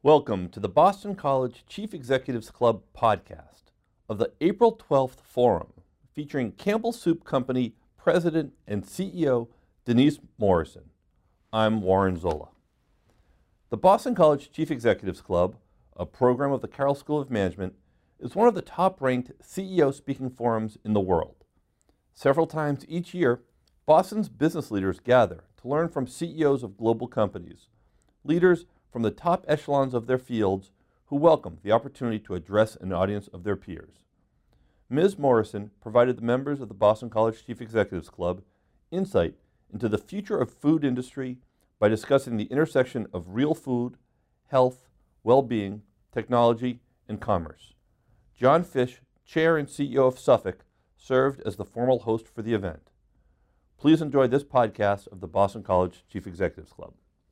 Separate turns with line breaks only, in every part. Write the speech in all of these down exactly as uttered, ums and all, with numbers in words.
Welcome to the Boston College Chief Executives Club podcast of the April twelfth Forum, featuring Campbell Soup Company President and C E O Denise Morrison. I'm Warren Zola. The Boston College Chief Executives Club, a program of the Carroll School of Management, is one of the top-ranked C E O speaking forums in the world. Several times each year, Boston's business leaders gather to learn from C E Os of global companies, leaders from the top echelons of their fields who welcome the opportunity to address an audience of their peers. Miz Morrison provided the members of the Boston College Chief Executives Club insight into the future of food industry by discussing the intersection of real food, health, well-being, technology, and commerce. John Fish, Chair and C E O of Suffolk, served as the formal host for the event. Please enjoy this podcast of the Boston College Chief Executives Club.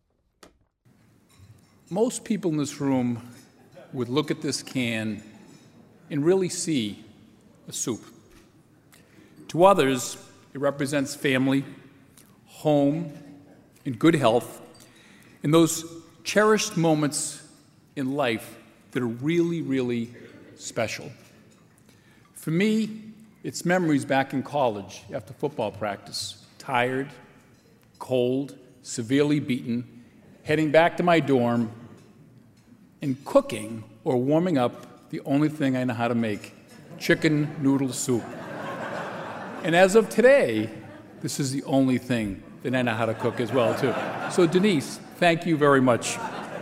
Most people in this room would look at this can and really see a soup. To others, it represents family, home, and good health, and those cherished moments in life that are really, really special. For me, it's memories back in college after football practice, tired, cold, severely beaten, heading back to my dorm, and cooking or warming up the only thing I know how to make, chicken noodle soup. And as of today, this is the only thing that I know how to cook as well, too. So Denise, thank you very much.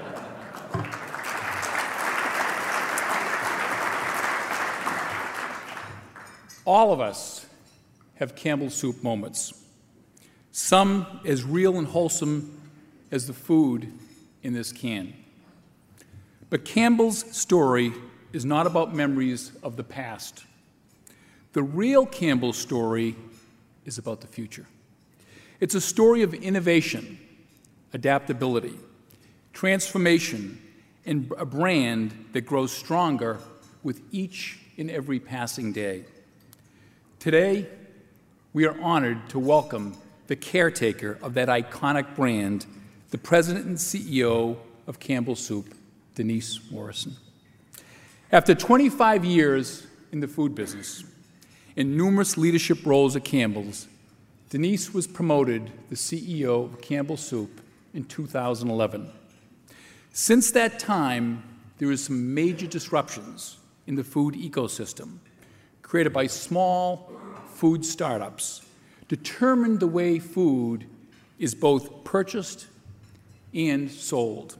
All of us have Campbell Soup moments, some as real and wholesome as the food in this can. But Campbell's story is not about memories of the past. The real Campbell story is about the future. It's a story of innovation, adaptability, transformation, and a brand that grows stronger with each and every passing day. Today, we are honored to welcome the caretaker of that iconic brand, the President and C E O of Campbell Soup, Denise Morrison. After twenty-five years in the food business, in numerous leadership roles at Campbell's, Denise was promoted the C E O of Campbell Soup in two thousand eleven. Since that time, there were some major disruptions in the food ecosystem created by small food startups, determined the way food is both purchased and sold.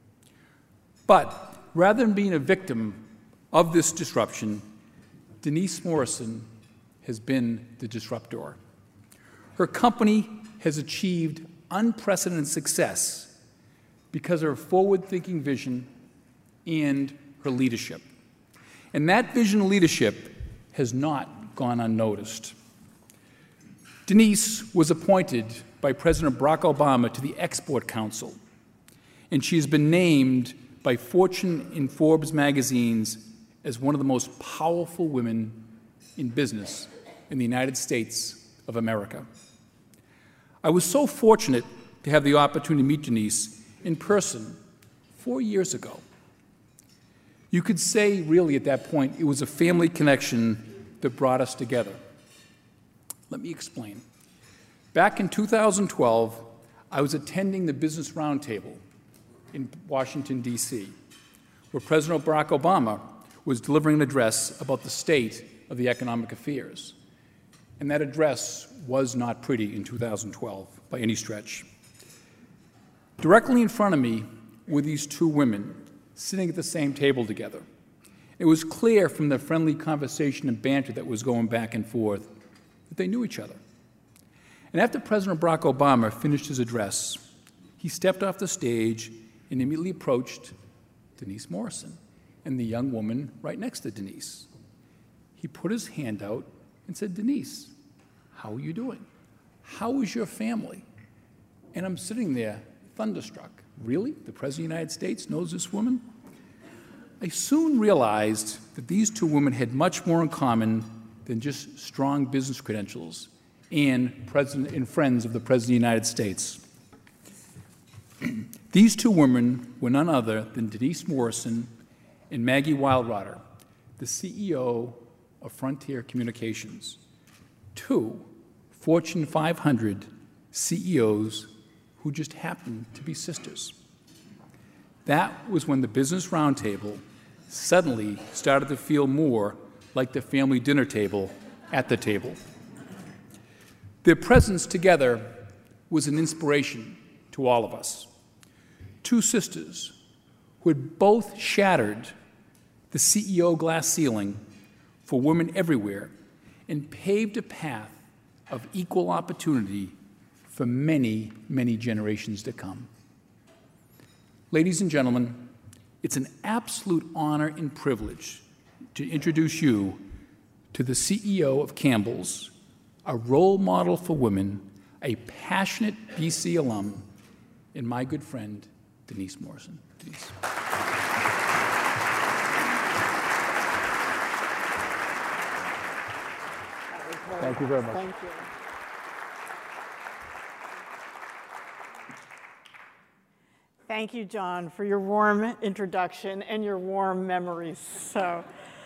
But rather than being a victim of this disruption, Denise Morrison has been the disruptor. Her company has achieved unprecedented success because of her forward-thinking vision and her leadership. And that vision and leadership has not gone unnoticed. Denise was appointed by President Barack Obama to the Export Council, and she has been named by Fortune and Forbes magazines as one of the most powerful women in business in the United States of America. I was so fortunate to have the opportunity to meet Denise in person four years ago. You could say, really, at that point, it was a family connection that brought us together. Let me explain. Back in two thousand twelve, I was attending the Business Roundtable in Washington, D C, where President Barack Obama was delivering an address about the state of the economic affairs. And that address was not pretty in two thousand twelve by any stretch. Directly in front of me were these two women sitting at the same table together. It was clear from the friendly conversation and banter that was going back and forth that they knew each other. And after President Barack Obama finished his address, he stepped off the stage and immediately approached Denise Morrison and the young woman right next to Denise. He put his hand out and said, "Denise, how are you doing? How is your family?" And I'm sitting there thunderstruck. Really? The President of the United States knows this woman? I soon realized that these two women had much more in common than just strong business credentials and, president, and friends of the President of the United States. These two women were none other than Denise Morrison and Maggie Wildrotter, the C E O of Frontier Communications, two Fortune five hundred C E Os who just happened to be sisters. That was when the Business Roundtable suddenly started to feel more like the family dinner table at the table. Their presence together was an inspiration to all of us. Two sisters who had both shattered the C E O glass ceiling for women everywhere and paved a path of equal opportunity for many, many generations to come. Ladies and gentlemen, it's an absolute honor and privilege to introduce you to the C E O of Campbell's, a role model for women, a passionate B C alum, and my good friend, Denise Morrison. Denise.
Thank you very much.
Thank you. Thank you, John, for your warm introduction and your warm memories. So,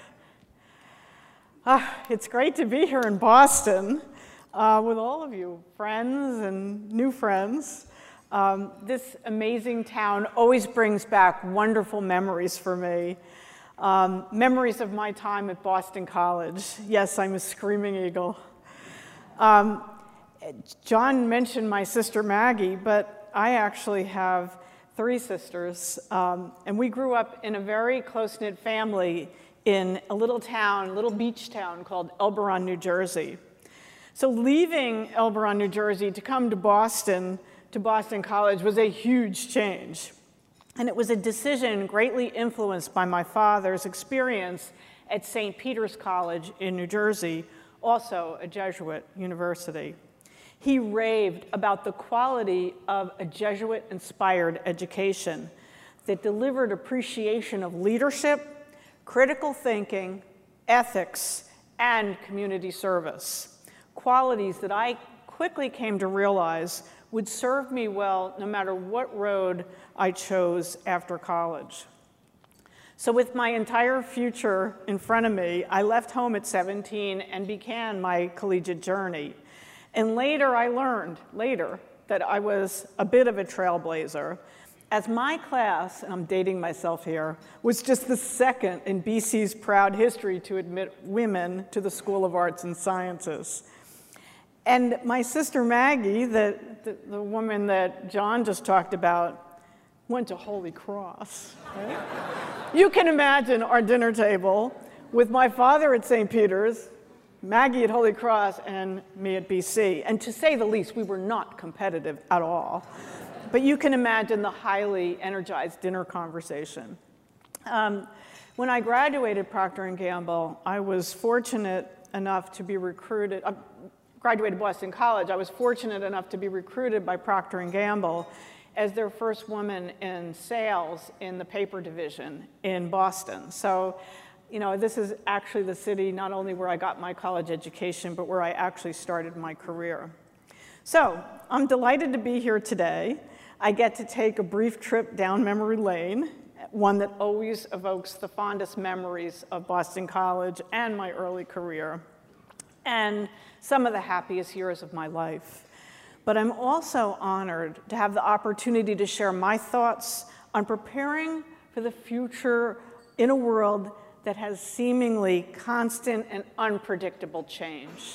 uh, it's great to be here in Boston uh, with all of you, friends and new friends. Um, this amazing town always brings back wonderful memories for me. Um, memories of my time at Boston College. Yes, I'm a screaming eagle. Um, John mentioned my sister Maggie, but I actually have three sisters, um, and we grew up in a very close-knit family in a little town, little beach town called Elberon, New Jersey. So leaving Elberon, New Jersey to come to Boston, to Boston College was a huge change. And it was a decision greatly influenced by my father's experience at Saint Peter's College in New Jersey, also a Jesuit university. He raved about the quality of a Jesuit-inspired education that delivered appreciation of leadership, critical thinking, ethics, and community service, qualities that I quickly came to realize would serve me well no matter what road I chose after college. So with my entire future in front of me, I left home at seventeen and began my collegiate journey. And later I learned, later, that I was a bit of a trailblazer, as my class, and I'm dating myself here, was just the second in B C's proud history to admit women to the School of Arts and Sciences. And my sister Maggie, the, the, the woman that John just talked about, went to Holy Cross. Right? You can imagine our dinner table with my father at Saint Peter's, Maggie at Holy Cross, and me at B C. And to say the least, we were not competitive at all. But you can imagine the highly energized dinner conversation. Um, when I graduated Procter and Gamble, I was fortunate enough to be recruited. Uh, graduated Boston College, I was fortunate enough to be recruited by Procter and Gamble as their first woman in sales in the paper division in Boston. So, you know, this is actually the city not only where I got my college education, but where I actually started my career. So, I'm delighted to be here today. I get to take a brief trip down memory lane, one that always evokes the fondest memories of Boston College and my early career, and some of the happiest years of my life. But I'm also honored to have the opportunity to share my thoughts on preparing for the future in a world that has seemingly constant and unpredictable change.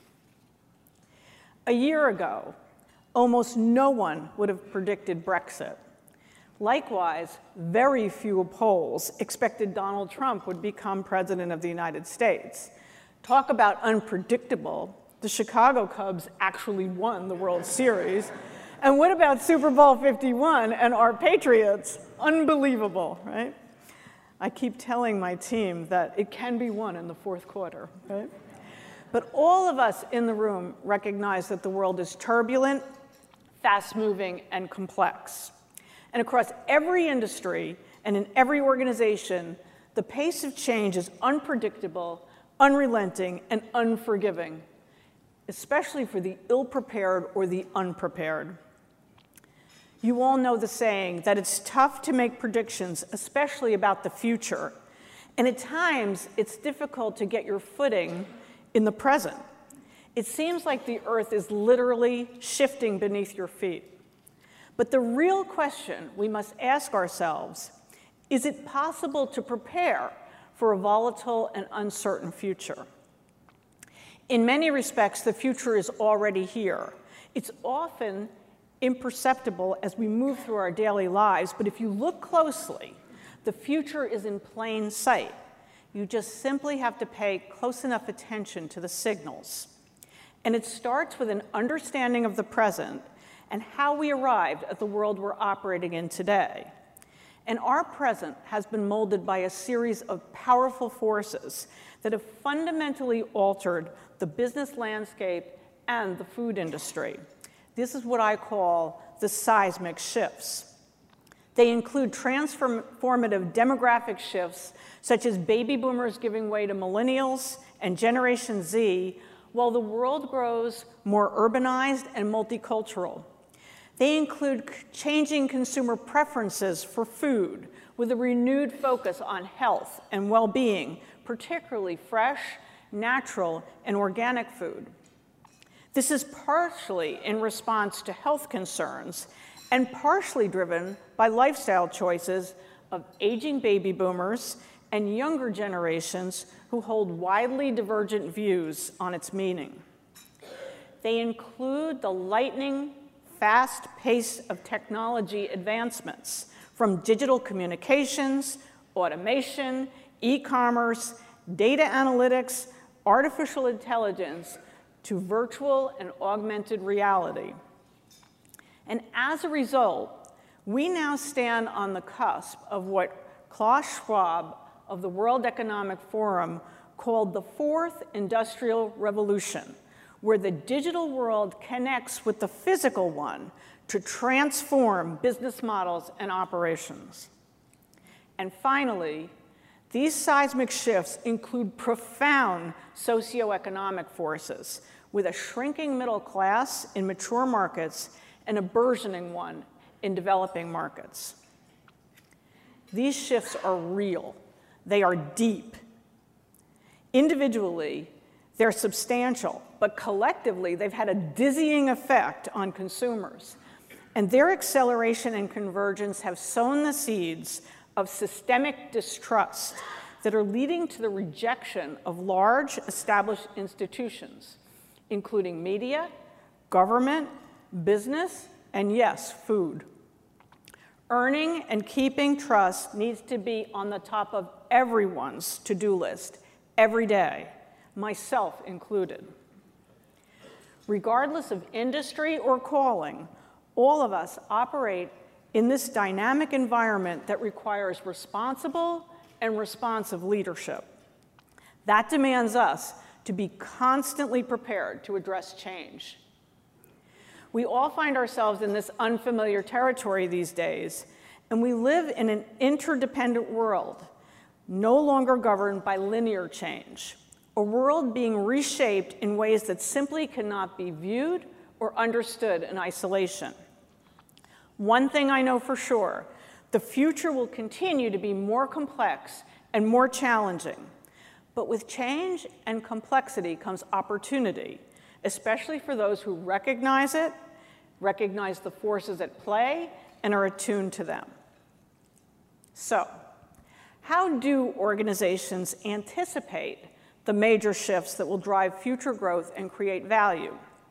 A year ago, almost no one would have predicted Brexit. Likewise, very few polls expected Donald Trump would become president of the United States. Talk about unpredictable. The Chicago Cubs actually won the World Series. And what about Super Bowl fifty-one and our Patriots? Unbelievable, right? I keep telling my team that it can be won in the fourth quarter, right? But all of us in the room recognize that the world is turbulent, fast-moving, and complex. And across every industry and in every organization, the pace of change is unpredictable, unrelenting, and unforgiving, especially for the ill-prepared or the unprepared. You all know the saying that it's tough to make predictions, especially about the future. And at times, it's difficult to get your footing in the present. It seems like the earth is literally shifting beneath your feet. But the real question we must ask ourselves, is it possible to prepare for a volatile and uncertain future? In many respects, the future is already here. It's often imperceptible as we move through our daily lives, but if you look closely, the future is in plain sight. You just simply have to pay close enough attention to the signals. And it starts with an understanding of the present and how we arrived at the world we're operating in today. And our present has been molded by a series of powerful forces that have fundamentally altered the business landscape and the food industry. This is what I call the seismic shifts. They include transformative demographic shifts, such as baby boomers giving way to millennials and Generation Z, while the world grows more urbanized and multicultural. They include changing consumer preferences for food with a renewed focus on health and well-being, particularly fresh, natural, and organic food. This is partially in response to health concerns and partially driven by lifestyle choices of aging baby boomers and younger generations who hold widely divergent views on its meaning. They include the lightning fast pace of technology advancements, from digital communications, automation, e-commerce, data analytics, artificial intelligence, to virtual and augmented reality. And as a result, we now stand on the cusp of what Klaus Schwab of the World Economic Forum called the fourth industrial revolution, where the digital world connects with the physical one to transform business models and operations. And finally, these seismic shifts include profound socioeconomic forces, with a shrinking middle class in mature markets and a burgeoning one in developing markets. These shifts are real. They are deep. Individually, they're substantial, but collectively, they've had a dizzying effect on consumers. And their acceleration and convergence have sown the seeds of systemic distrust that are leading to the rejection of large, established institutions, including media, government, business, and yes, food. Earning and keeping trust needs to be on the top of everyone's to-do list every day, myself included. Regardless of industry or calling, all of us operate in this dynamic environment that requires responsible and responsive leadership. That demands us to be constantly prepared to address change. We all find ourselves in this unfamiliar territory these days, and we live in an interdependent world, no longer governed by linear change, a world being reshaped in ways that simply cannot be viewed or understood in isolation. One thing I know for sure, the future will continue to be more complex and more challenging. But with change and complexity comes opportunity, especially for those who recognize it, recognize the forces at play, and are attuned to them. So, how do organizations anticipate the major shifts that will drive future growth and create value?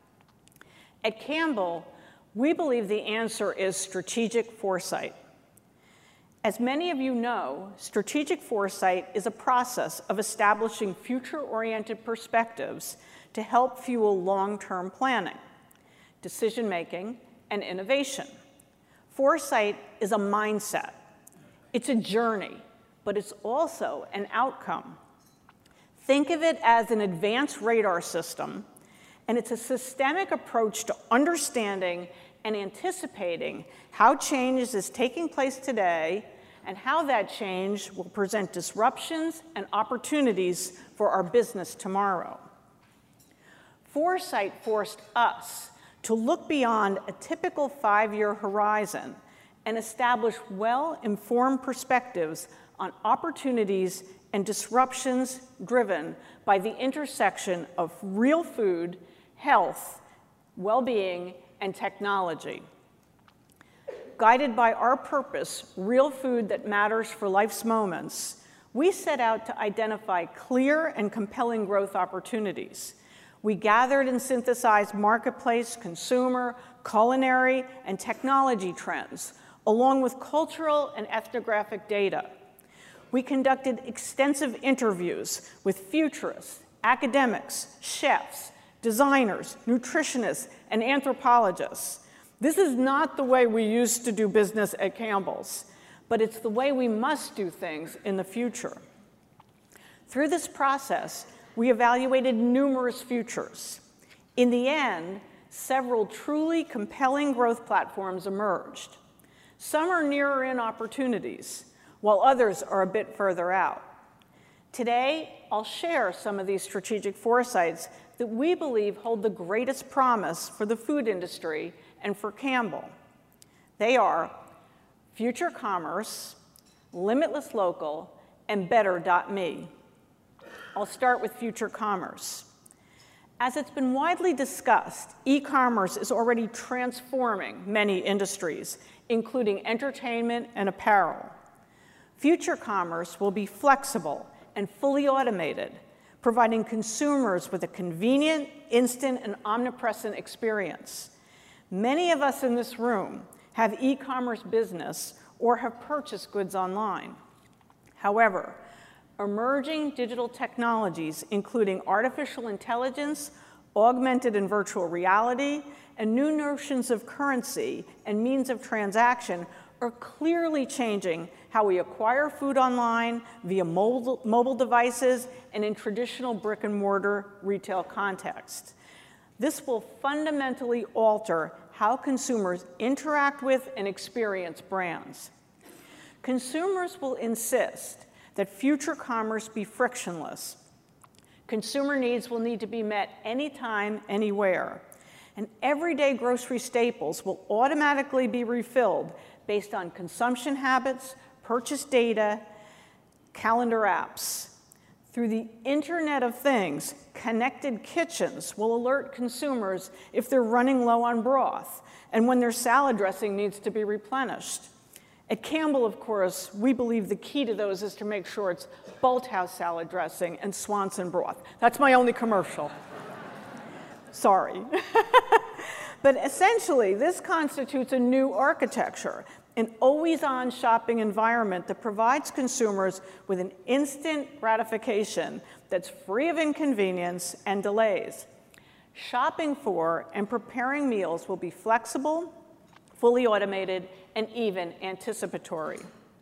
At Campbell, we believe the answer is strategic foresight. As many of you know, strategic foresight is a process of establishing future-oriented perspectives to help fuel long-term planning, decision-making, and innovation. Foresight is a mindset. It's a journey, but it's also an outcome. Think of it as an advanced radar system, and it's a systemic approach to understanding and anticipating how change is taking place today and how that change will present disruptions and opportunities for our business tomorrow. Foresight forced us to look beyond a typical five-year horizon and establish well-informed perspectives on opportunities and disruptions driven by the intersection of real food, health, well-being, and technology. Guided by our purpose, real food that matters for life's moments, we set out to identify clear and compelling growth opportunities. We gathered and synthesized marketplace, consumer, culinary, and technology trends, along with cultural and ethnographic data. We conducted extensive interviews with futurists, academics, chefs, designers, nutritionists, and anthropologists. This is not the way we used to do business at Campbell's, but it's the way we must do things in the future. Through this process, we evaluated numerous futures. In the end, several truly compelling growth platforms emerged. Some are nearer in opportunities, while others are a bit further out. Today, I'll share some of these strategic foresights that we believe hold the greatest promise for the food industry and for Campbell. They are Future Commerce, Limitless Local, and Better dot me. I'll start with Future Commerce. As it's been widely discussed, e-commerce is already transforming many industries, including entertainment and apparel. Future commerce will be flexible and fully automated, providing consumers with a convenient, instant, and omnipresent experience. Many of us in this room have e-commerce business or have purchased goods online. However, emerging digital technologies, including artificial intelligence, augmented and virtual reality, and new notions of currency and means of transaction are clearly changing how we acquire food online via mobile, mobile devices and in traditional brick and mortar retail context. This will fundamentally alter how consumers interact with and experience brands. Consumers will insist that future commerce be frictionless. Consumer needs will need to be met anytime, anywhere. And everyday grocery staples will automatically be refilled based on consumption habits, purchase data, calendar apps. Through the Internet of Things, connected kitchens will alert consumers if they're running low on broth and when their salad dressing needs to be replenished. At Campbell, of course, we believe the key to those is to make sure it's Bolthouse salad dressing and Swanson broth. That's my only commercial. Sorry. But essentially, this constitutes a new architecture, an always-on shopping environment that provides consumers with an instant gratification that's free of inconvenience and delays. Shopping for and preparing meals will be flexible, fully automated, and even anticipatory.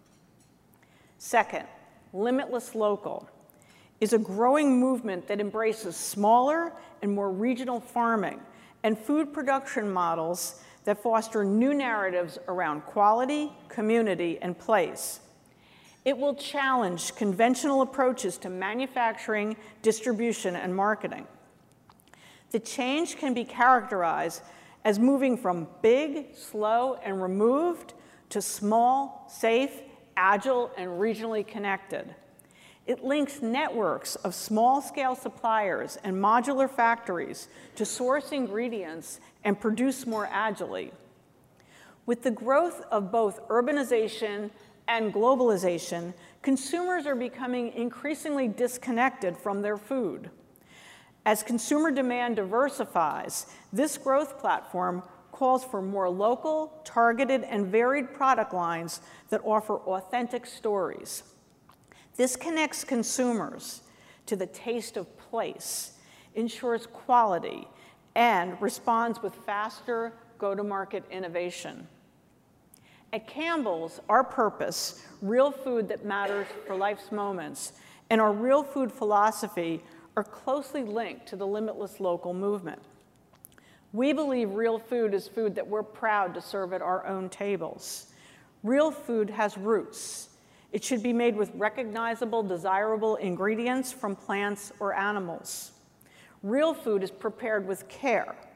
Second, Limitless Local is a growing movement that embraces smaller and more regional farming and food production models that foster new narratives around quality, community, and place. It will challenge conventional approaches to manufacturing, distribution, and marketing. The change can be characterized as moving from big, slow, and removed to small, safe, agile, and regionally connected. It links networks of small-scale suppliers and modular factories to source ingredients and produce more agilely. With the growth of both urbanization and globalization, consumers are becoming increasingly disconnected from their food. As consumer demand diversifies, this growth platform calls for more local, targeted, and varied product lines that offer authentic stories. This connects consumers to the taste of place, ensures quality, and responds with faster go-to-market innovation. At Campbell's, our purpose, real food that matters for life's moments, and our real food philosophy are closely linked to the Limitless Local movement. We believe real food is food that we're proud to serve at our own tables. Real food has roots. It should be made with recognizable, desirable ingredients from plants or animals. Real food is prepared with care.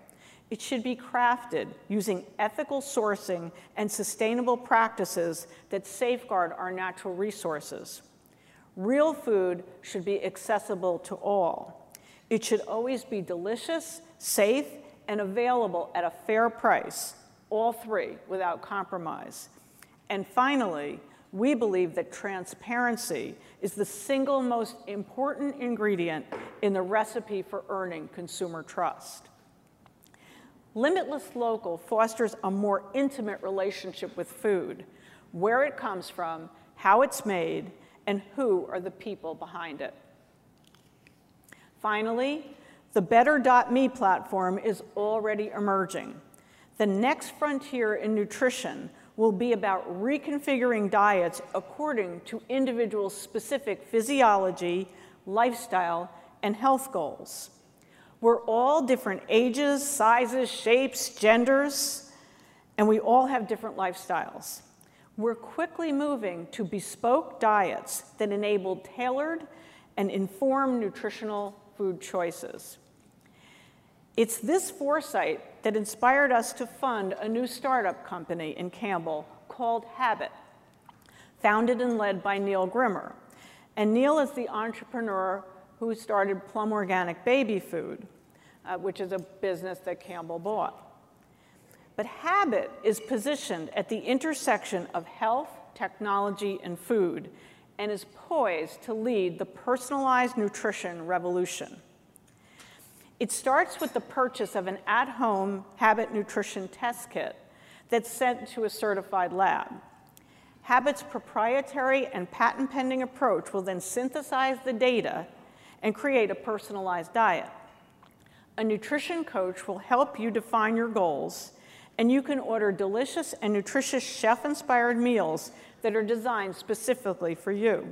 It should be crafted using ethical sourcing and sustainable practices that safeguard our natural resources. Real food should be accessible to all. It should always be delicious, safe, and available at a fair price, all three without compromise. And finally, we believe that transparency is the single most important ingredient in the recipe for earning consumer trust. Limitless Local fosters a more intimate relationship with food, where it comes from, how it's made, and who are the people behind it. Finally, the Better dot me platform is already emerging. The next frontier in nutrition will be about reconfiguring diets according to individual specific physiology, lifestyle, and health goals. We're all different ages, sizes, shapes, genders, and we all have different lifestyles. We're quickly moving to bespoke diets that enable tailored and informed nutritional food choices. It's this foresight that inspired us to fund a new startup company in Campbell called Habit, founded and led by Neil Grimmer. And Neil is the entrepreneur who started Plum Organic Baby Food, uh, which is a business that Campbell bought. But Habit is positioned at the intersection of health, technology, and food, and is poised to lead the personalized nutrition revolution. It starts with the purchase of an at-home Habit nutrition test kit that's sent to a certified lab. Habit's proprietary and patent-pending approach will then synthesize the data and create a personalized diet. A nutrition coach will help you define your goals, and you can order delicious and nutritious chef-inspired meals that are designed specifically for you.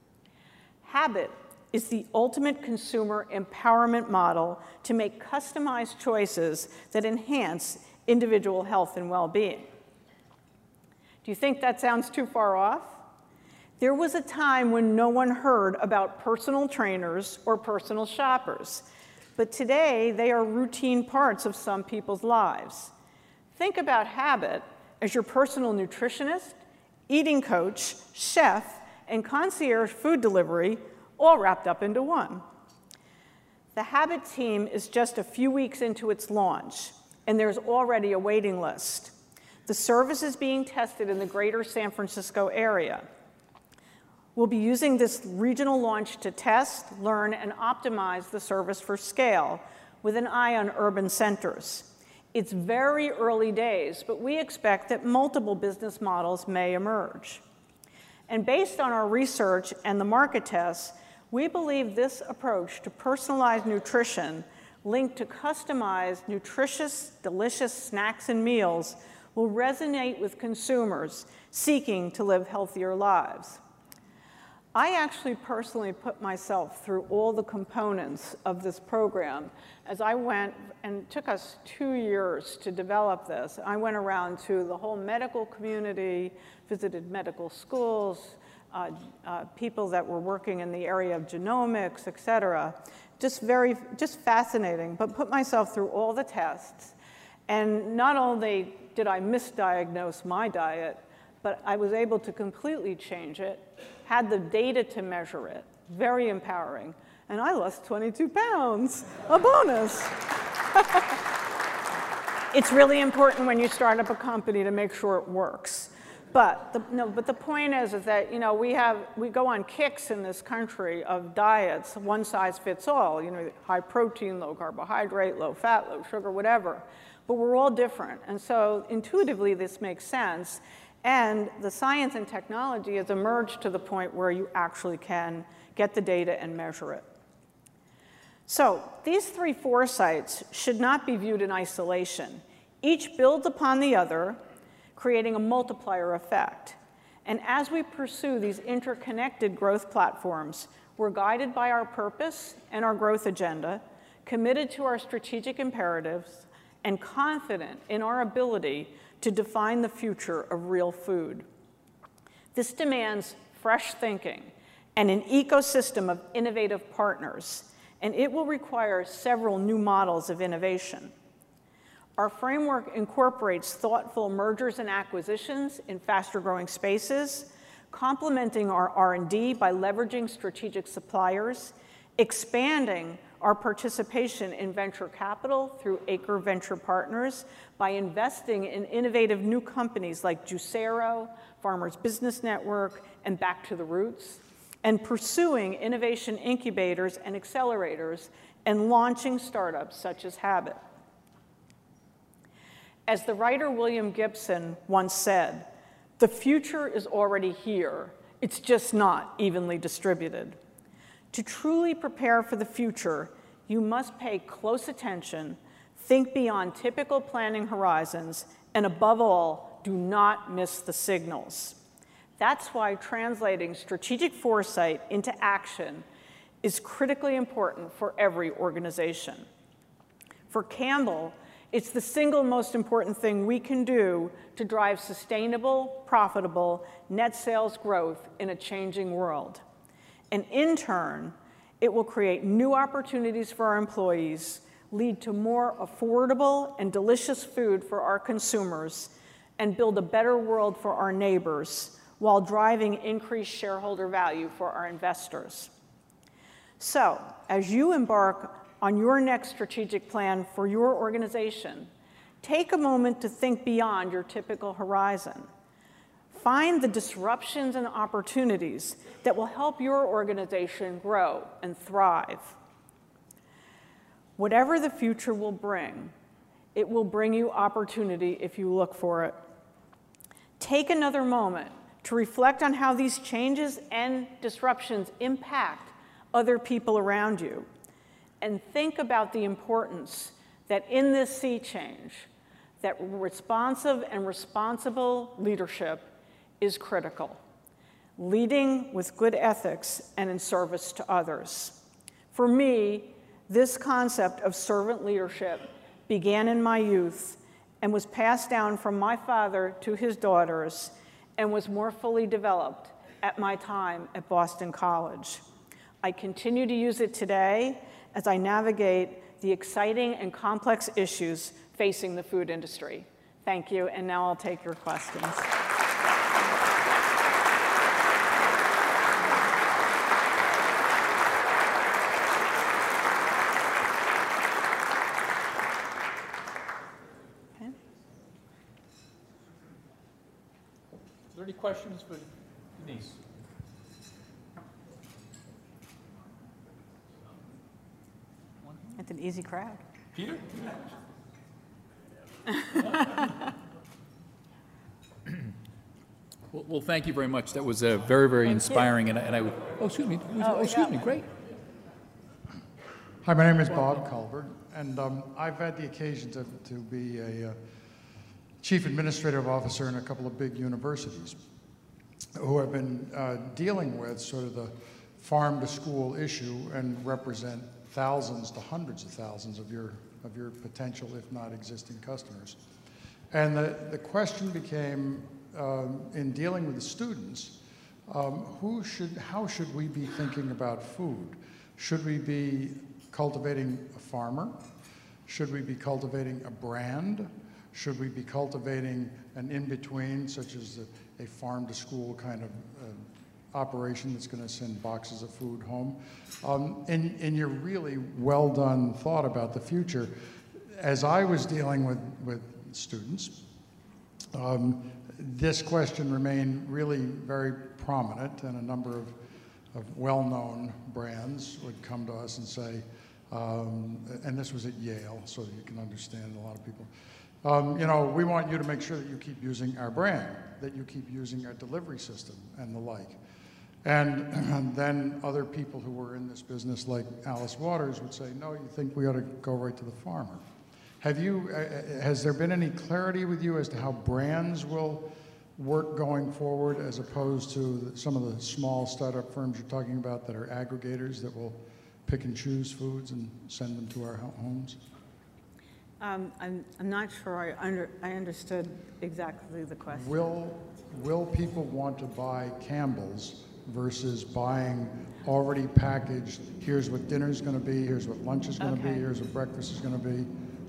Habit is the ultimate consumer empowerment model to make customized choices that enhance individual health and well-being. Do you think that sounds too far off? There was a time when no one heard about personal trainers or personal shoppers, but today they are routine parts of some people's lives. Think about Habit as your personal nutritionist, eating coach, chef, and concierge food delivery, all wrapped up into one. The Habit team is just a few weeks into its launch, and there's already a waiting list. The service is being tested in the greater San Francisco area. We'll be using this regional launch to test, learn, and optimize the service for scale with an eye on urban centers. It's very early days, but we expect that multiple business models may emerge. And based on our research and the market tests, we believe this approach to personalized nutrition linked to customized, nutritious, delicious snacks and meals will resonate with consumers seeking to live healthier lives. I actually personally put myself through all the components of this program as I went, and it took us two years to develop this. I went around to the whole medical community, visited medical schools, uh, uh, people that were working in the area of genomics, et cetera. Just very, just fascinating, but put myself through all the tests. And not only did I misdiagnose my diet, but I was able to completely change it, had the data to measure it, very empowering. And I lost twenty-two pounds, a bonus. It's really important when you start up a company to make sure it works. But the, no, but the point is, is that you know we have we go on kicks in this country of diets, one size fits all. You know, high protein, low carbohydrate, low fat, low sugar, whatever. But we're all different, and so intuitively this makes sense. And the science and technology has emerged to the point where you actually can get the data and measure it. So these three foresights should not be viewed in isolation. Each builds upon the other, creating a multiplier effect. And as we pursue these interconnected growth platforms, we're guided by our purpose and our growth agenda, committed to our strategic imperatives, and confident in our ability to define the future of real food. This demands fresh thinking and an ecosystem of innovative partners, and it will require several new models of innovation. Our framework incorporates thoughtful mergers and acquisitions in faster-growing spaces, complementing our R and D by leveraging strategic suppliers, expanding our participation in venture capital through Acre Venture Partners by investing in innovative new companies like Juicero, Farmers Business Network, and Back to the Roots, and pursuing innovation incubators and accelerators and launching startups such as Habit. As the writer William Gibson once said, "The future is already here. It's just not evenly distributed." To truly prepare for the future, you must pay close attention, think beyond typical planning horizons, and above all, do not miss the signals. That's why translating strategic foresight into action is critically important for every organization. For Campbell, it's the single most important thing we can do to drive sustainable, profitable net sales growth in a changing world. And in turn, it will create new opportunities for our employees, lead to more affordable and delicious food for our consumers, and build a better world for our neighbors while driving increased shareholder value for our investors. So, as you embark on your next strategic plan for your organization, take a moment to think beyond your typical horizon. Find the disruptions and opportunities that will help your organization grow and thrive. Whatever the future will bring, it will bring you opportunity if you look for it. Take another moment to reflect on how these changes and disruptions impact other people around you, and think about the importance that in this sea change, that responsive and responsible leadership is critical, leading with good ethics and in service to others. For me, this concept of servant leadership began in my youth and was passed down from my father to his daughters and was more fully developed at my time at Boston College. I continue to use it today as I navigate the exciting and complex issues facing the food industry. Thank you, and now I'll take your questions.
Are there any questions for Denise?
It's an easy crowd.
Peter? well, well, thank you very much. That was uh, very, very
Thank
inspiring. And I, and I, oh, excuse me. Oh,
Oh,
excuse
yeah.
me. Great.
Hi, my name is Bob Culver, and um, I've had the occasion to, to be a uh, chief administrative officer in a couple of big universities who have been uh, dealing with sort of the farm to school issue and represent thousands to hundreds of thousands of your, of your potential, if not existing customers. And the, the question became, um, in dealing with the students, um, who should, how should we be thinking about food? Should we be cultivating a farmer? Should we be cultivating a brand? Should we be cultivating an in-between, such as a, a farm-to-school kind of uh, operation that's going to send boxes of food home? Um, in, in your really well-done thought about the future, as I was dealing with, with students, um, this question remained really very prominent, and a number of, of well-known brands would come to us and say, um, and this was at Yale, so you can understand a lot of people, Um, you know, we want you to make sure that you keep using our brand, that you keep using our delivery system and the like. And, and then other people who were in this business, like Alice Waters, would say, no, you think we ought to go right to the farmer. Have you, uh, has there been any clarity with you as to how brands will work going forward, as opposed to some of the small startup firms you're talking about that are aggregators that will pick and choose foods and send them to our homes?
Um, I'm, I'm not sure I, under, I understood exactly the question.
Will, will people want to buy Campbell's versus buying already packaged, here's what dinner's going to be, here's what lunch is going to
Okay.
be, here's what breakfast is going to be?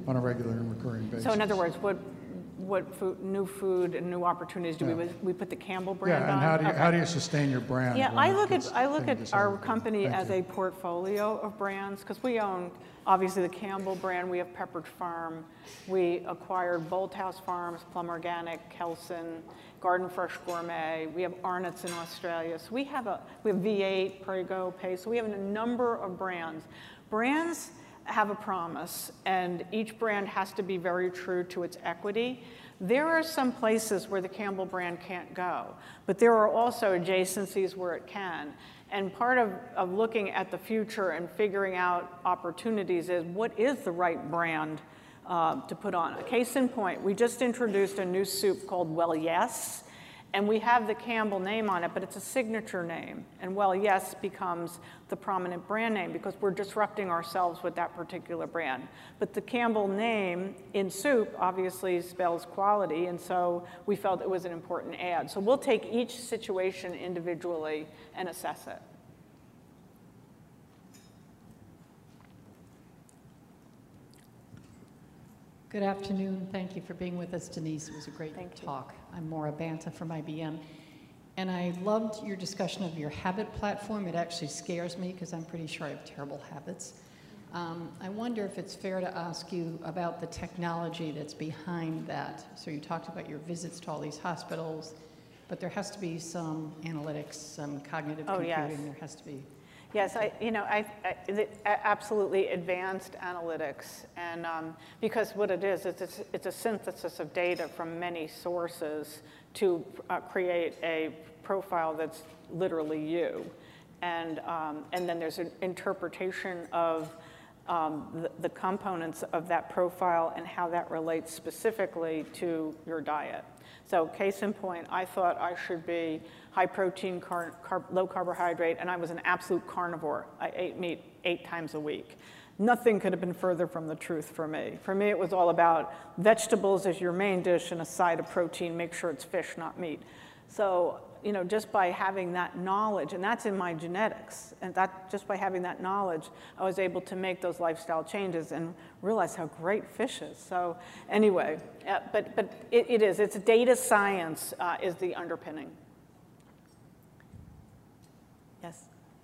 on a regular and recurring basis.
So in other words, what, what food, new food and new opportunities do
Yeah.
we, we put the Campbell brand on?
Yeah, and how do you,
Okay.
how do you sustain your brand?
Yeah,
when
I
it
look
gets
at, I look
thing
at
to
our
say?
company
Thank
as
you.
a portfolio of brands, because we own, obviously, the Campbell brand, we have Pepperidge Farm, we acquired Bolthouse Farms, Plum Organic, Kelsen, Garden Fresh Gourmet, we have Arnott's in Australia, so we have a, we have V eight, Prego, Pace, so we have a number of brands. Brands have a promise, and each brand has to be very true to its equity. There are some places where the Campbell brand can't go, but there are also adjacencies where it can. And part of, of looking at the future and figuring out opportunities is what is the right brand uh, to put on. A case in point, we just introduced a new soup called Well Yes, and we have the Campbell name on it, but it's a signature name. And Well Yes becomes the prominent brand name because we're disrupting ourselves with that particular brand. But the Campbell name in soup obviously spells quality, and so we felt it was an important add. So we'll take each situation individually and assess it.
Good afternoon. Thank you for being with us, Denise. It was a great
Thank you.
talk. I'm Maura Banta from I B M. And I loved your discussion of your habit platform. It actually scares me because I'm pretty sure I have terrible habits. Um, I wonder if it's fair to ask you about the technology that's behind that. So you talked about your visits to all these hospitals, but there has to be some analytics, some cognitive
Oh,
computing.
yes.
There has to be.
Yes, I, you know, I, I, the- absolutely advanced analytics, and um, because what it is, it's, it's, it's a synthesis of data from many sources to uh, create a profile that's literally you, and um, and then there's an interpretation of um, the, the components of that profile and how that relates specifically to your diet. So case in point, I thought I should be high protein, car, car, low carbohydrate, and I was an absolute carnivore. I ate meat eight times a week. Nothing could have been further from the truth for me. For me, it was all about vegetables as your main dish and a side of protein, make sure it's fish, not meat. So, you know, just by having that knowledge, and that's in my genetics, and that just by having that knowledge, I was able to make those lifestyle changes and realize how great fish is. So anyway, uh, but, but it, it is, it's data science uh, is the underpinning. Yes?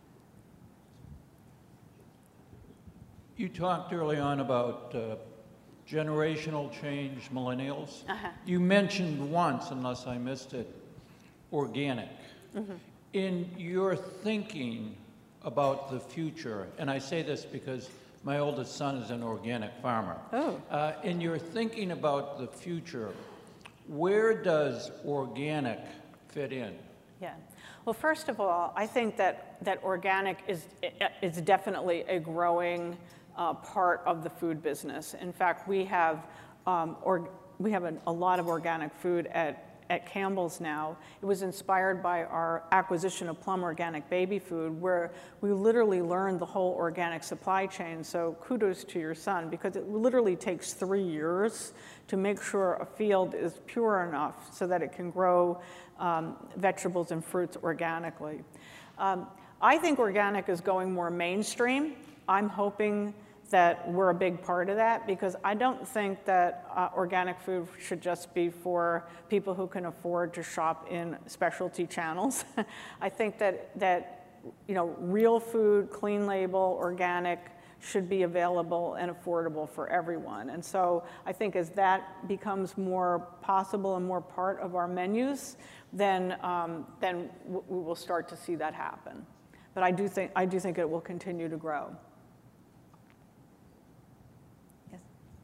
You talked early on about uh, generational change, millennials.
Uh-huh.
You mentioned once, unless I missed it, organic. Mm-hmm. In your thinking about the future, and I say this because my oldest son is an organic farmer.
Oh.
Uh, in your thinking about the future, where does organic fit in?
Yeah. Well, first of all, I think that, that organic is, is definitely a growing uh, part of the food business. In fact, we have, um, or, we have a, a lot of organic food at, at Campbell's now. It was inspired by our acquisition of Plum Organic baby food, where we literally learned the whole organic supply chain. So kudos to your son, because it literally takes three years to make sure a field is pure enough so that it can grow um, vegetables and fruits organically. Um, I think organic is going more mainstream. I'm hoping that we're a big part of that, because I don't think that uh, organic food should just be for people who can afford to shop in specialty channels. I think that, that you know, real food, clean label, organic, should be available and affordable for everyone. And so I think as that becomes more possible and more part of our menus, then, um, then w we will start to see that happen. But I do think, I do think it will continue to grow. Yes?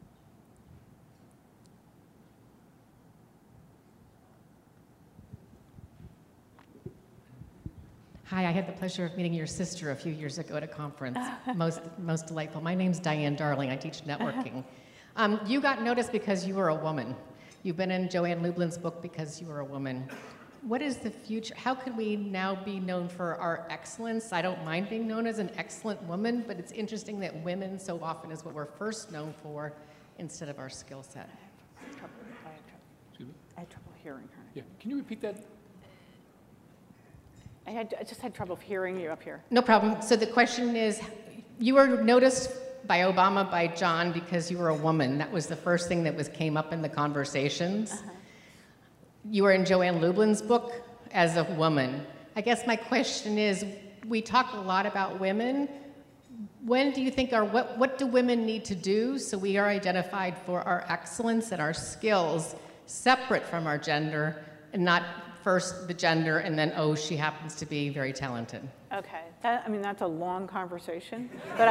Hi, I had the pleasure of meeting your sister a few years ago at a conference. most, most delightful. My name's Diane Darling. I teach networking. Um, you got noticed because you were a woman. You've been in Joanne Lublin's book because you were a woman. What is the future? How could we now be known for our excellence? I don't mind being known as an excellent woman, but it's interesting that women so often is what we're first known for instead of our skill set.
I had trouble, I had trouble,
Excuse me?
I had trouble hearing her.
Yeah. Can you repeat that?
I, had, I just had trouble hearing you up here.
No problem. So the question is, you were noticed by Obama, by John, because you were a woman. That was the first thing that was came up in the conversations. Uh-huh. You were in Joanne Lublin's book as a woman. I guess my question is, we talk a lot about women. When do you think, or what, what do women need to do so we are identified for our excellence and our skills separate from our gender, and not first the gender and then, oh, she happens to be very talented?
Okay, that, I mean, that's a long conversation, but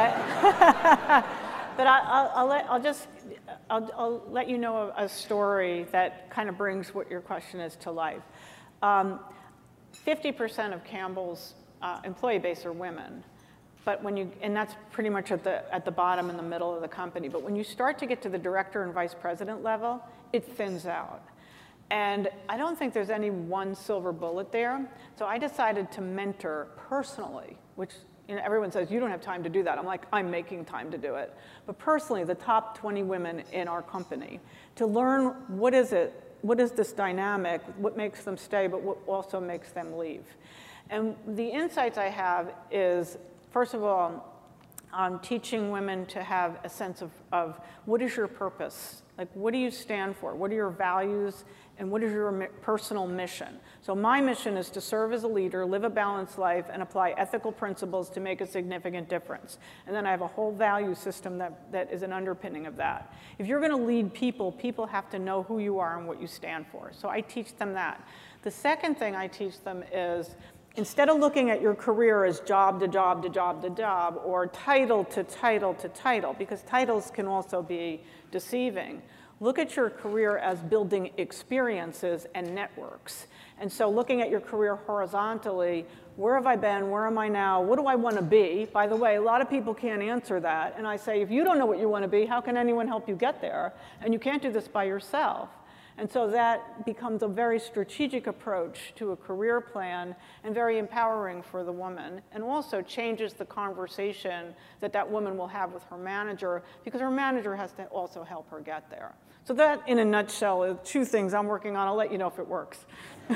I, but I, I'll, I'll, let, I'll just, I'll, I'll let you know a, a story that kind of brings what your question is to life. Um, fifty percent of Campbell's uh, employee base are women, but when you, and that's pretty much at the, at the bottom in the middle of the company, but when you start to get to the director and vice president level, it thins out. And I don't think there's any one silver bullet there. So I decided to mentor personally, which, you know, everyone says, you don't have time to do that. I'm like, I'm making time to do it. But personally, the top twenty women in our company, to learn what is it, what is this dynamic, what makes them stay, but what also makes them leave. And the insights I have is, first of all, um, teaching women to have a sense of, of what is your purpose? Like, what do you stand for? What are your values? And what is your personal mission? So my mission is to serve as a leader, live a balanced life, and apply ethical principles to make a significant difference. And then I have a whole value system that, that is an underpinning of that. If you're going to lead people, people have to know who you are and what you stand for. So I teach them that. The second thing I teach them is, instead of looking at your career as job to job to job to job, or title to title to title, because titles can also be deceiving, look at your career as building experiences and networks. And so looking at your career horizontally, where have I been, where am I now, what do I want to be? By the way, a lot of people can't answer that. And I say, if you don't know what you want to be, how can anyone help you get there? And you can't do this by yourself. And so that becomes a very strategic approach to a career plan, and very empowering for the woman, and also changes the conversation that that woman will have with her manager, because her manager has to also help her get there. So that, in a nutshell, is two things I'm working on. I'll let you know if it works. Yeah.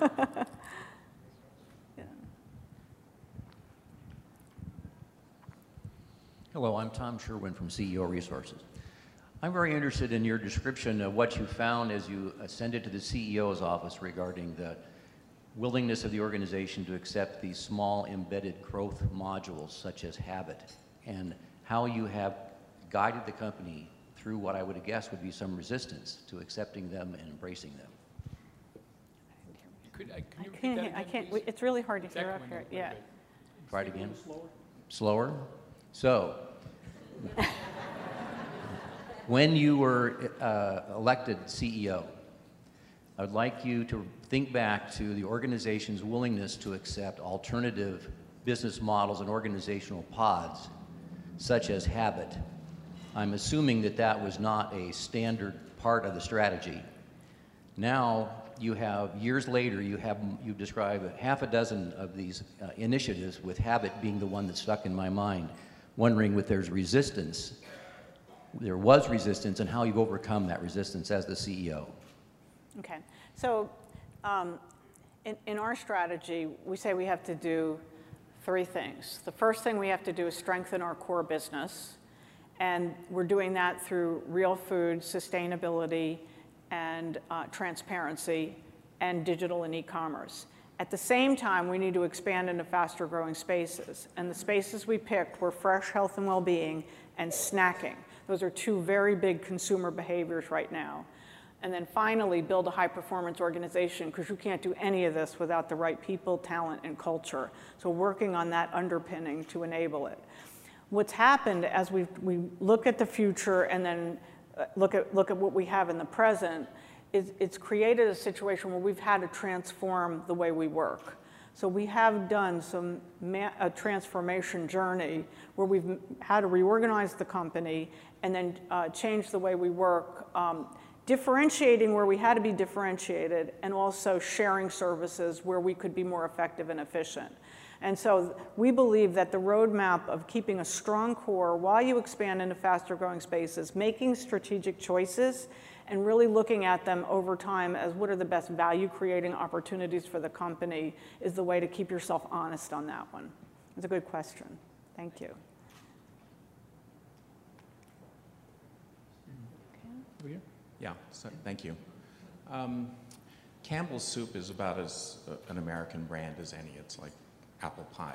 Hello, I'm Tom Sherwin from C E O Resources. I'm very interested in your description of what you found as you ascended to the C E O's office regarding the willingness of the organization to accept these small embedded growth modules such as Habit, and how you have guided the company through what I would guess would be some resistance to accepting them and embracing them.
Could I, can you
I can't,
again,
I can't,
please?
it's really hard to
Exactly
hear up here. Yeah.
Try it again.
Slower.
Slower? So, when you were uh, elected C E O, I would like you to think back to the organization's willingness to accept alternative business models and organizational pods, such as Habit. I'm assuming that that was not a standard part of the strategy. Now, you have, years later, you have, you describe half a dozen of these uh, initiatives, with Habit being the one that stuck in my mind, wondering if there's resistance, there was resistance, and how you've overcome that resistance as the C E O.
Okay, so um, in, in our strategy, we say we have to do three things. The first thing we have to do is strengthen our core business, and we're doing that through real food, sustainability, and uh, transparency, and digital and e-commerce. At the same time, we need to expand into faster growing spaces. And the spaces we picked were fresh health and well-being and snacking. Those are two very big consumer behaviors right now. And then finally, build a high performance organization, because you can't do any of this without the right people, talent, and culture. So working on that underpinning to enable it. What's happened as we we look at the future and then look at, look at what we have in the present, is it's created a situation where we've had to transform the way we work. So we have done some ma a transformation journey where we've had to reorganize the company and then uh, change the way we work, um, differentiating where we had to be differentiated, and also sharing services where we could be more effective and efficient. And so we believe that the roadmap of keeping a strong core while you expand into faster growing spaces, making strategic choices, and really looking at them over time as what are the best value creating opportunities for the company, is the way to keep yourself honest on that one. It's a good question. Thank you.
Over here.
Yeah, so, thank you. Um, Campbell's Soup is about as uh, an American brand as any. It's like apple pie.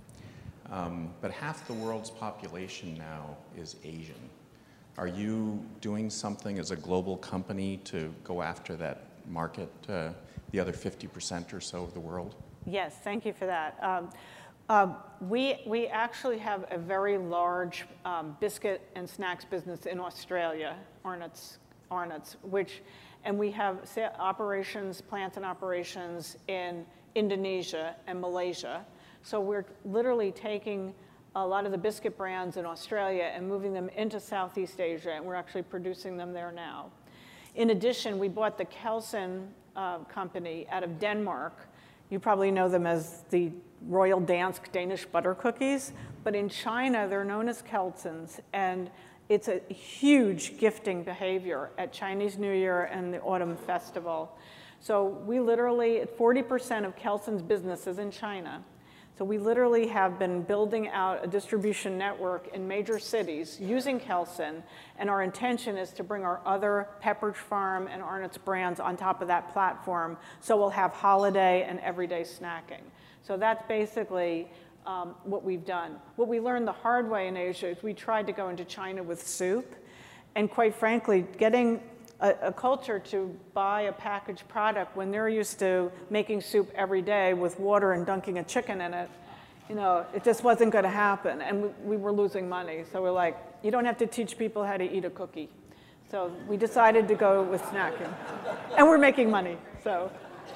Um, but half the world's population now is Asian. Are you doing something as a global company to go after that market, uh, the other fifty percent or so of the world?
Yes, thank you for that. Um, uh, we, we actually have a very large um, biscuit and snacks business in Australia, Arnott's, Arnott's, which, and we have operations, plants and operations in Indonesia and Malaysia. So we're literally taking a lot of the biscuit brands in Australia and moving them into Southeast Asia, and we're actually producing them there now. In addition, we bought the Kelsen uh, company out of Denmark. You probably know them as the Royal Dansk Danish butter cookies, but in China, they're known as Kelsens, and it's a huge gifting behavior at Chinese New Year and the Autumn Festival. So we literally, forty percent of Kelsen's business is in China. So we literally have been building out a distribution network in major cities using Kelsen, and our intention is to bring our other Pepperidge Farm and Arnott's brands on top of that platform, so we'll have holiday and everyday snacking. So that's basically um, what we've done. What we learned the hard way in Asia is we tried to go into China with soup, and quite frankly, getting a, a culture to buy a packaged product when they're used to making soup every day with water and dunking a chicken in it, you know, it just wasn't going to happen, and we, we were losing money. So we're like, you don't have to teach people how to eat a cookie. So we decided to go with snacking, and we're making money. So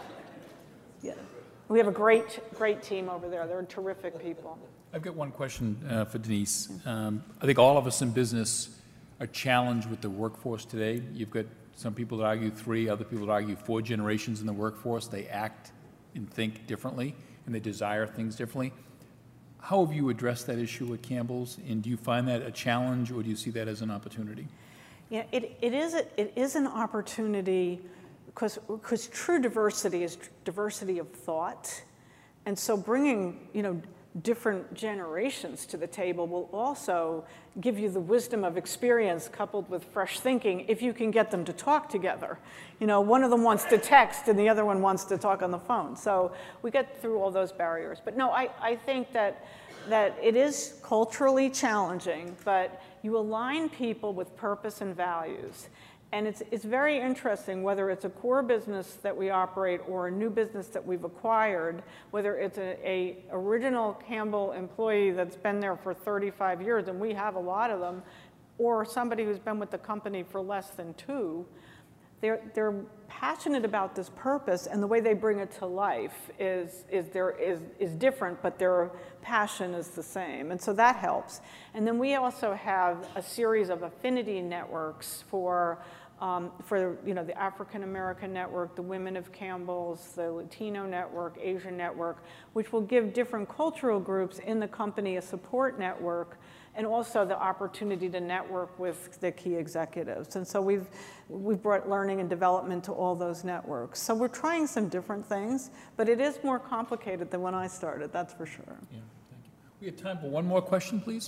yeah, we have a great, great team over there. They're terrific people.
I've got one question uh, for Denise. Um, I think all of us in business are challenged with the workforce today. You've got some people that argue three, other people that argue four generations in the workforce. They act and think differently, and they desire things differently. How have you addressed that issue at Campbell's, and do you find that a challenge, or do you see that as an opportunity?
Yeah, it, it, is, a, it is an opportunity, because because true diversity is diversity of thought, and so bringing, you know, different generations to the table will also give you the wisdom of experience coupled with fresh thinking if you can get them to talk together. You know, one of them wants to text and the other one wants to talk on the phone. So we get through all those barriers. But no, I, I think that, that it is culturally challenging, but you align people with purpose and values. And it's, it's very interesting whether it's a core business that we operate or a new business that we've acquired, whether it's a, a original Campbell employee that's been there for thirty-five years, and we have a lot of them, or somebody who's been with the company for less than two, they're, they're passionate about this purpose, and the way they bring it to life is, is, there, is, is different, but their passion is the same, and so that helps. And then we also have a series of affinity networks for Um, for you know, the African American network, the Women of Campbell's, the Latino network, Asian network, which will give different cultural groups in the company a support network, and also the opportunity to network with the key executives. And so we've, we've brought learning and development to all those networks. So we're trying some different things, but it is more complicated than when I started, that's for sure.
Yeah, thank you. We have time for one more question, please.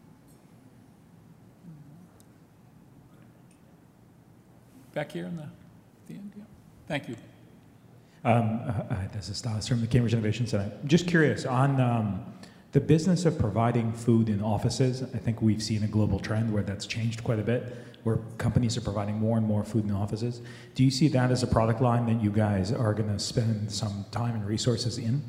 Back here in the, the end, yeah. Thank you.
Um, uh, this is Stas from the Cambridge Innovation Center. I'm just curious, on um, the business of providing food in offices, I think we've seen a global trend where that's changed quite a bit, where companies are providing more and more food in offices. Do you see that as a product line that you guys are going to spend some time and resources in?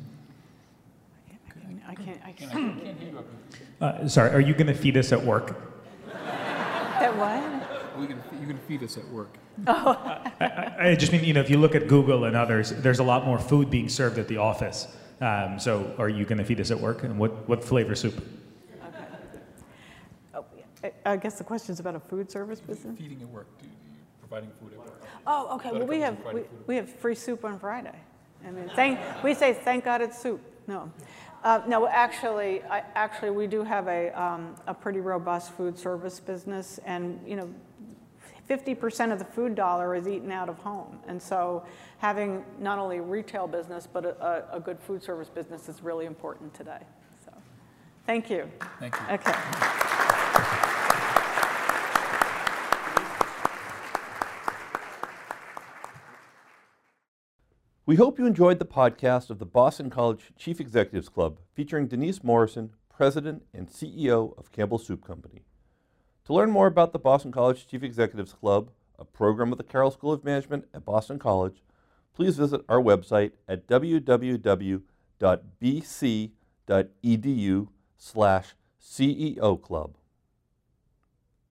I can't, I can't.
I can't hear you.
Uh, sorry, are you going to feed us at work?
That what?
You're going to feed us at work.
Oh. I, I just mean, you know, if you look at Google and others, there's a lot more food being served at the office. Um, so are you going to feed us at work? And what, what flavor soup?
Okay. Oh, I, I guess the question is about a food service business?
Feeding at work, do you, providing food at work.
Oh, okay. Well, we have, we, we have free soup on Friday. I mean, thank, we say, thank God it's soup. No. Uh, no, actually, I, actually, we do have a, um, a pretty robust food service business, and, you know, fifty percent of the food dollar is eaten out of home. And so having not only a retail business, but a, a good food service business is really important today. So thank you.
Thank you.
Okay.
We hope you enjoyed the podcast of the Boston College Chief Executives Club featuring Denise Morrison, President and C E O of Campbell Soup Company. To learn more about the Boston College Chief Executives Club, a program of the Carroll School of Management at Boston College, please visit our website at w w w dot b c dot e d u slash C E O Club.